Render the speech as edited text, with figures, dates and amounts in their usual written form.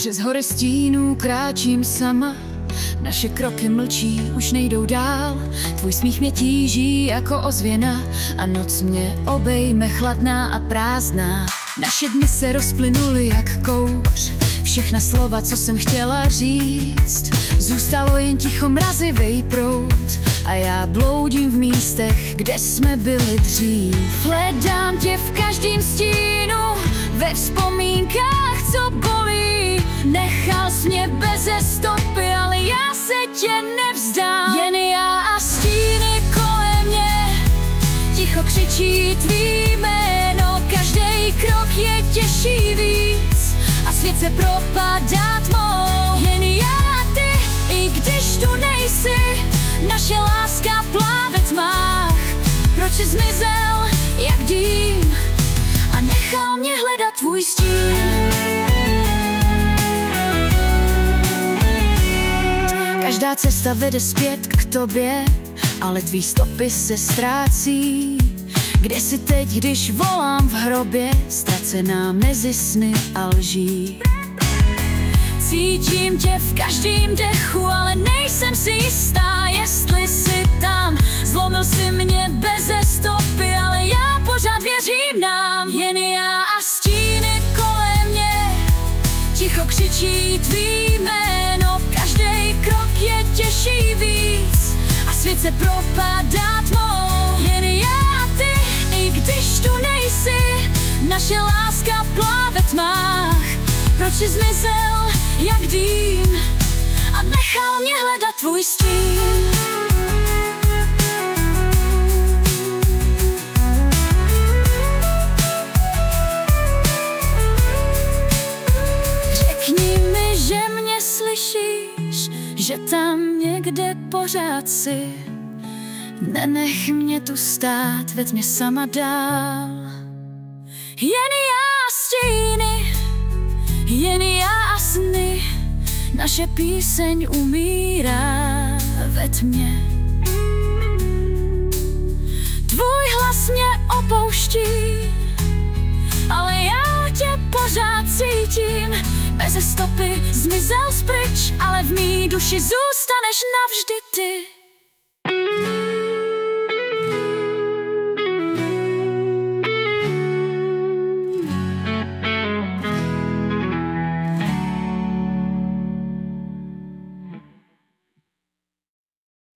Přes hory stínů kráčím sama, naše kroky mlčí, už nejdou dál. Tvůj smích mě tíží jako ozvěna a noc mě obejme chladná a prázdná. Naše dny se rozplynuly jak kouř, všechna slova, co jsem chtěla říct. Zůstalo jen ticho, mrazivej proud a já bloudím v místech, kde jsme byli dřív. Hledám tě v každém stínu, ve vzpomínkách, co bolí. Nechal jsi mě beze stopy, ale já se tě nevzdám. Jen já a stíny kolem mě ticho křičí tvý jméno. Každý krok je těžší víc a svět se propadá tmou. Jen já a ty, i když tu nejsi, naše láska pláve v tmách. Proč jsi zmizel jak dým a nechal mě hledat tvůj stín? Každá cesta vede zpět k tobě, ale tvý stopy se ztrácí. Kde jsi teď, když volám v hrobě, ztracená mezi sny a lží? Cítím tě v každém dechu, ale nejsem si jistá, jestli jsi tam. Zlomil si mě beze stopy, ale já pořád věřím nám. Jen já a stíny kolem mě ticho křičí tvý jméno. Každý krok je těžší víc a svět se propadá tmou. Jen já a ty, i když tu nejsi, naše láska pláve v tmách. Proč jsi zmizel jak dým a nechal mě hledat tvůj stín? Řekni mi, že mě slyšíš, že tam někde pořád jsi. Nenech mě tu stát, ved mě sama dál. Jen já a stíny, jen já a sny, naše píseň umírá ve tmě. Tvůj hlas mě opouští, ale já tě pořád cítím. Beze stopy zmizel jsi pryč, ale v mý duši zůstaneš navždy ty.